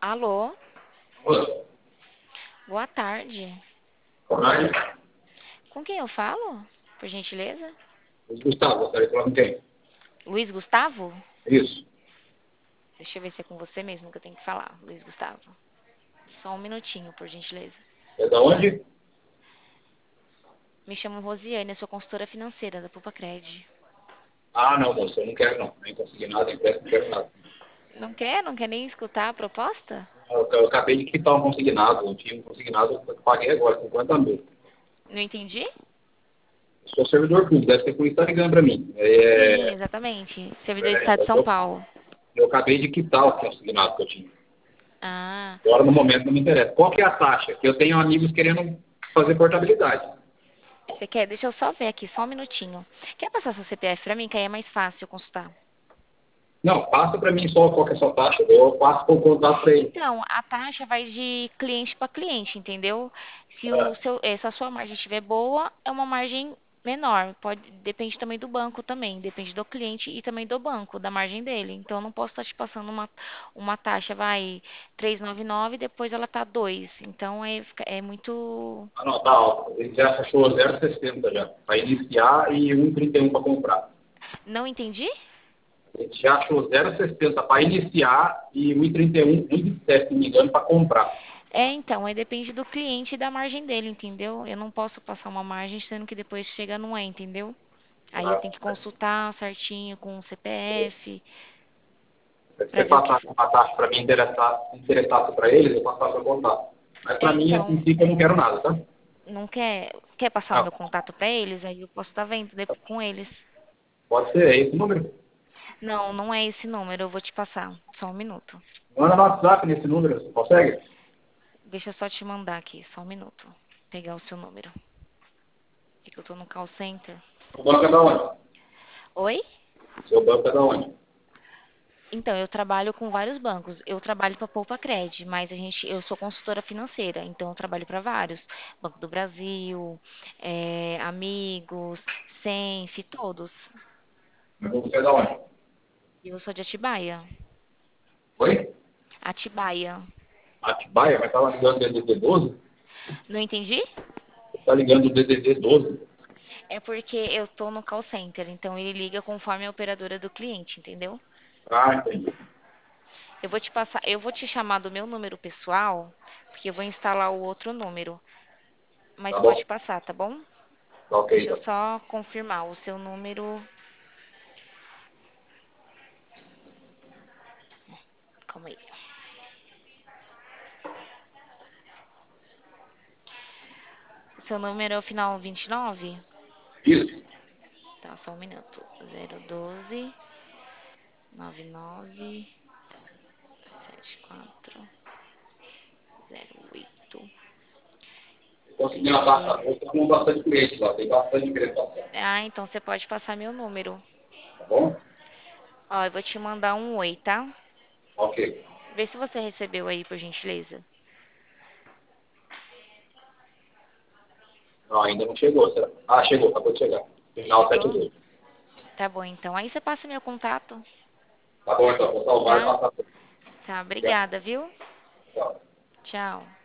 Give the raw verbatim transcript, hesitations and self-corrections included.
Alô, Oi, boa tarde. Ronaldo. Com quem eu falo? Por gentileza? Luiz Gustavo, gostaria de falar com quem? Luiz Gustavo? Isso. Deixa eu ver se é com você mesmo que eu tenho que falar, Luiz Gustavo. Só um minutinho, por gentileza. É da onde? Me chamo Rosiane, eu sou consultora financeira da Pupacred. Ah, não, moço, eu não quero não. Nem consegui nada, empréstimo, não quero nada. Não quer? Não quer nem escutar a proposta? Eu, eu acabei de quitar um consignado, eu tinha um consignado que eu paguei agora, cinquenta mil. Não entendi? Eu sou servidor público, deve ser por isso que está ligando para mim. Sim, É, exatamente. Servidor do é, Estado de São eu, Paulo. eu acabei de quitar o consignado que eu tinha. Ah, Agora, no momento, não me interessa. Qual que é a taxa? Que eu tenho amigos querendo fazer portabilidade. você quer? Deixa eu só ver aqui, só um minutinho. Quer passar seu C P F pra mim, que aí é mais fácil consultar. Não, passa para mim só qual que é a sua taxa, eu passo por contato para ele. Então, a taxa vai de cliente para cliente, entendeu? Se o Ah, seu, eh, se a sua margem estiver boa, é uma margem menor. Pode, depende também do banco também, depende do cliente e também do banco, da margem dele. Então, eu não posso estar te passando uma, uma taxa, vai, três vírgula noventa e nove, depois ela tá dois. Então, é, fica- é muito. ah, não, tá alto. Ele já achou zero vírgula sessenta já, para iniciar e um vírgula trinta e um para comprar. Não entendi? A gente já achou zero vírgula sessenta para iniciar e um vírgula trinta e um, um vírgula vinte e sete, se não me engano, para comprar. É, então, aí depende do cliente e da margem dele, entendeu? Eu não posso passar uma margem sendo que depois chega não é, entendeu? Aí eu Tá? tenho que consultar certinho com o C P F Se para você ver o que passar for. uma taxa para mim interessar, interessasse para eles, eu passar seu contato. Mas É, para mim, a então, princípio, eu não quero nada, tá? não quer, quer passar o Não, meu contato para eles? Aí eu posso estar vendo de- com eles. pode ser, é esse número. Não, não é esse número, eu vou te passar. Só um minuto. Manda no WhatsApp nesse número, você consegue? Deixa eu só te mandar aqui, só um minuto. Pegar o seu número. É que eu tô no call center. O banco é da onde? Oi? Seu banco é da onde? Então, eu trabalho com vários bancos. Eu trabalho para a Poupa Cred, mas a gente, eu sou consultora financeira, então eu trabalho para vários. Banco do Brasil, é, Amigos, Senf, todos. Mas você é da onde? E eu sou de Atibaia. Oi? Atibaia. Atibaia, mas tava ligando do D D D doze? Não entendi? Você tá ligando do D D D doze? É porque eu tô no call center, então ele liga conforme a operadora do cliente, entendeu? Ah, entendi. Eu vou te passar, eu vou te chamar do meu número pessoal, porque eu vou instalar o outro número, mas Tá bom? pode passar, tá bom? Tá ok, Deixa eu então. só confirmar o seu número. Calma aí. O seu número é o final vinte e nove? Isso. Tá, só um minuto. Zero um dois nove nove sete quatro zero oito Consegui trinta uma e taxa dois. boa, tá com bastante cliente lá, tem bastante cliente passando. Ah, então você pode passar meu número. Tá bom? Ó, eu vou te mandar um oi, tá? Ok. Vê se você recebeu aí, por gentileza. Não, ainda não chegou, será? Ah, chegou, acabou de chegar. Final Chegou? setenta e dois. Tá bom, então. Aí você passa meu contato, Tá bom, então, vou salvar e tá? passar. Tá, Obrigado. obrigada, viu? Tchau. Tchau.